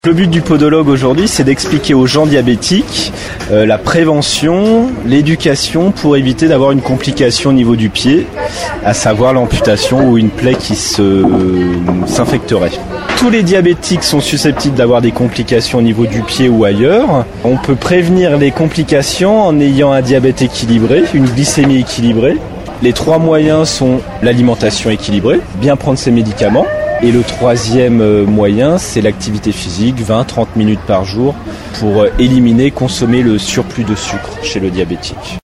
Le but du podologue aujourd'hui, c'est d'expliquer aux gens diabétiques la prévention, l'éducation pour éviter d'avoir une complication au niveau du pied, à savoir l'amputation ou une plaie qui s'infecterait. Tous les diabétiques sont susceptibles d'avoir des complications au niveau du pied ou ailleurs. On peut prévenir les complications en ayant un diabète équilibré, une glycémie équilibrée. Les 3 moyens sont l'alimentation équilibrée, bien prendre ses médicaments. Et le 3e moyen, c'est l'activité physique, 20-30 minutes par jour, pour consommer le surplus de sucre chez le diabétique.